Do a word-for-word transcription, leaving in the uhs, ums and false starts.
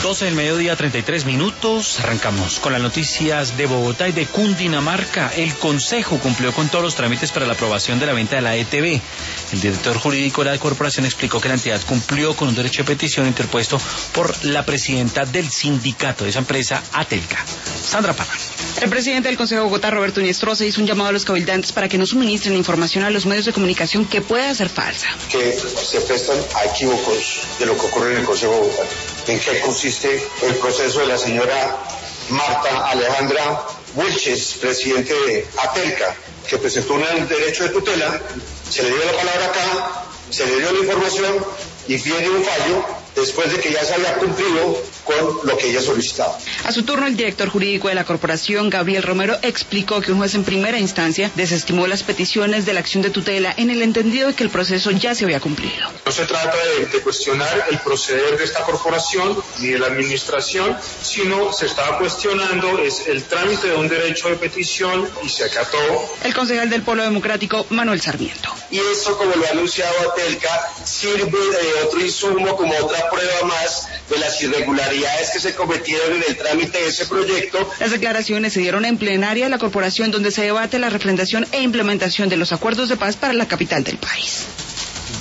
doce del mediodía, treinta y tres minutos. Arrancamos con las noticias de Bogotá y de Cundinamarca. El Consejo cumplió con todos los trámites para la aprobación de la venta de la E T V. El director jurídico de la corporación explicó que la entidad cumplió con un derecho de petición interpuesto por la presidenta del sindicato de esa empresa, Atelca. Sandra Parra. El presidente del Consejo de Bogotá, Roberto Inestrosa, hizo un llamado a los cabildantes para que no suministren información a los medios de comunicación que pueda ser falsa. Que se prestan a equívocos de lo que ocurre en el Consejo de Bogotá. ¿En qué consiste el proceso de la señora Marta Alejandra Wilches, presidente de Atelca, que presentó un derecho de tutela, se le dio la palabra acá, se le dio la información y viene un fallo después de que ya se había cumplido con lo que ella solicitaba? A su turno, el director jurídico de la corporación, Gabriel Romero, explicó que un juez en primera instancia desestimó las peticiones de la acción de tutela en el entendido de que el proceso ya se había cumplido. No se trata de, de cuestionar el proceder de esta corporación ni de la administración, sino se estaba cuestionando es el trámite de un derecho de petición y se acató. El concejal del Polo Democrático, Manuel Sarmiento. Y esto, como lo ha anunciado Atelca, sirve de otro insumo, como otra prueba más de las irregularidades que se cometieron en el trámite de ese proyecto. Las declaraciones se dieron en plenaria de la corporación, donde se debate la refrendación e implementación de los acuerdos de paz para la capital del país.